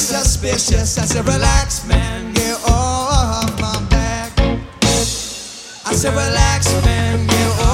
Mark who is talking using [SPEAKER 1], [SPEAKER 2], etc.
[SPEAKER 1] suspicious. I said, relax, man, get off my back. I said, relax, man, get off.